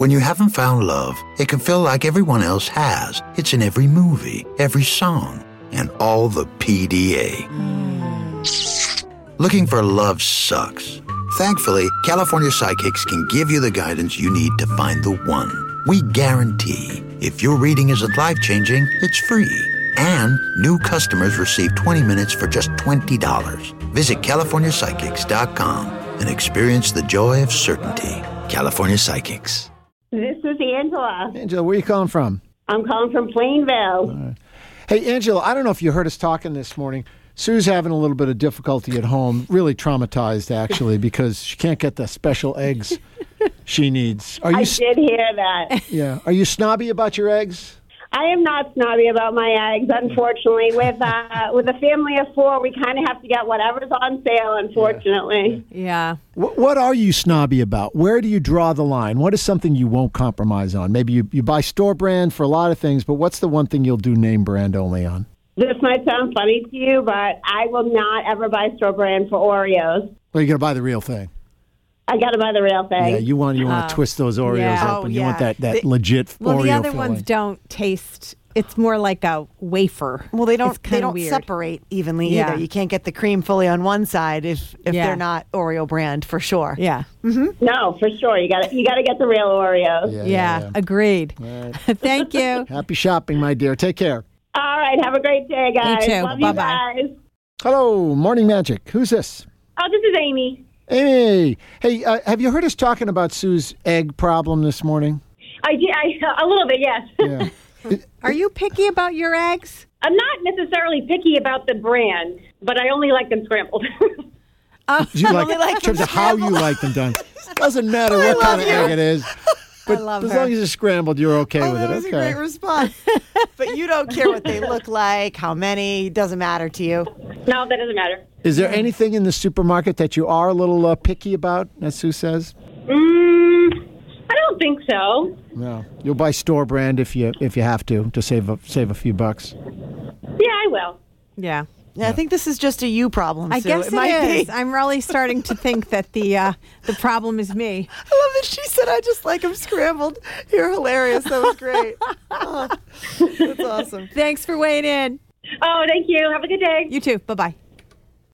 When you haven't found love, it can feel like everyone else has. It's in every movie, every song, and all the PDA. Looking for love sucks. Thankfully, California Psychics can give you the guidance you need to find the one. We guarantee if your reading isn't life-changing, it's free. And new customers receive 20 minutes for just $20. Visit CaliforniaPsychics.com and experience the joy of certainty. California Psychics. This is Angela. Angela, where are you calling from? I'm calling from Plainville. Right. Hey, Angela, I don't know if you heard us talking this morning. Sue's having a little bit of difficulty at home, really traumatized, actually, because she can't get the special eggs she needs. I did hear that. Yeah. Are you snobby about your eggs? I am not snobby about my eggs, unfortunately. With a family of 4, we kind of have to get whatever's on sale, unfortunately. Yeah. What are you snobby about? Where do you draw the line? What is something you won't compromise on? Maybe you buy store brand for a lot of things, but what's the one thing you'll do name brand only on? This might sound funny to you, but I will not ever buy store brand for Oreos. Well, you're going to buy the real thing. I got to buy the real thing. Yeah, you want to twist those Oreos open. You want that legit Oreo Well, the other filling. ones don't taste. It's more like a wafer. Well, they don't weird. separate evenly either. You can't get the cream fully on one side if they're not Oreo brand for sure. Yeah. Mm-hmm. No, for sure. You got to get the real Oreos. Yeah. Agreed. Right. Thank you. Happy shopping, my dear. Take care. All right. Have a great day, guys. You too. Love Bye-bye. you guys. Hello, Morning Magic. Who's this? Oh, this is Amy. Amy. Hey, have you heard us talking about Sue's egg problem this morning? I did. A little bit, yes. Yeah. Are you picky about your eggs? I'm not necessarily picky about the brand, but I only like them scrambled. You like in terms of how you like them done. Doesn't matter what kind of egg it is. But I love as her. long as it's scrambled, you're okay with That it. was Okay. a great response. But you don't care what they look like, how many, doesn't matter to you. No, that doesn't matter. Is there anything in the supermarket that you are a little picky about, as Sue says? I don't think so. No. You'll buy store brand if you have to save a few bucks. Yeah, I will. Yeah. Yeah, I think this is just a you problem, I Sue. guess it might is. be. I'm really starting to think that the problem is me. I love that she said, I just like them scrambled. You're hilarious. That was great. Oh, that's awesome. Thanks for weighing in. Oh, thank you. Have a good day. You too. Bye-bye.